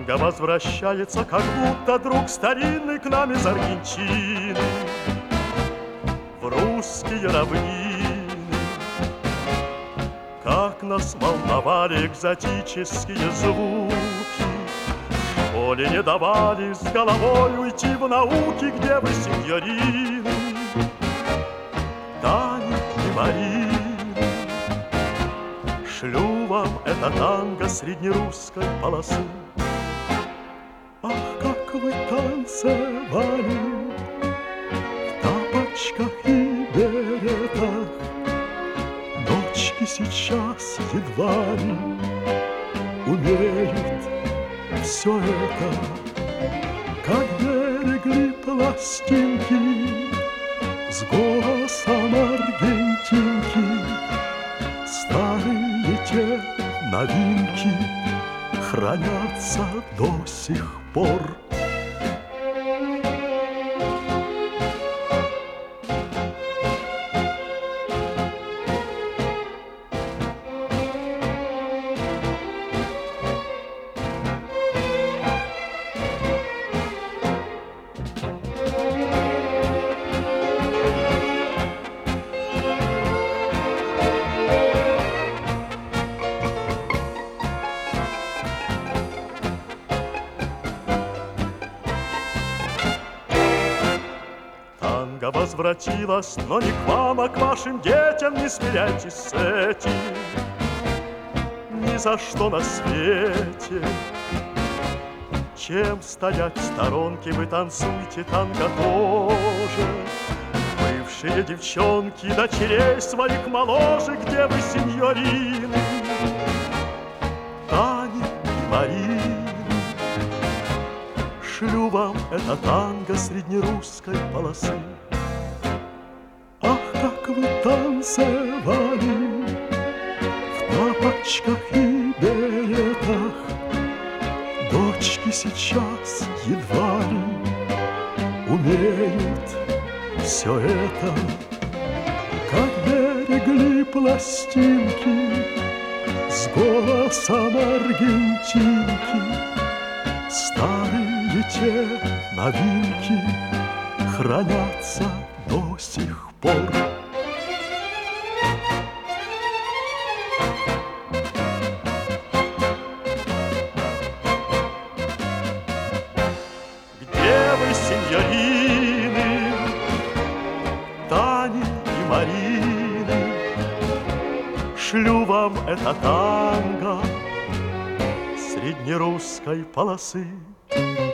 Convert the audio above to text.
Танго возвращается, как будто друг старинный к нам из Аргентины в русские равнины. Как нас волновали экзотические звуки, в школе не давали с головой уйти в науки. Где вы, сеньорины, Тани и Марины? Шлю вам это танго среднерусской полосы. Ах, как вы танцевали в тапочках и беретах! Дочки сейчас едва ли умеют все это. Как берегли пластинки с голосом аргентинки, старые те новинки хранятся до сих пор. Танго возвратилась, но не к вам, а к вашим детям. Не смиряйтесь с этим ни за что на свете. Чем стоять в сторонке, вы танцуйте танго тоже. Бывшие девчонки, дочерей своих моложе. Где вы, сеньорины, Тани и Марины? Шлю вам это танго среднерусской полосы. Ах, как вы танцевали в тапочках и беретах! Дочки сейчас едва ли умеют все это. Как берегли пластинки с голосом аргентинки, старые те новинки хранятся до сих пор. Где вы, сеньорины, Тани и Марины? Шлю вам это танго среднерусской полосы.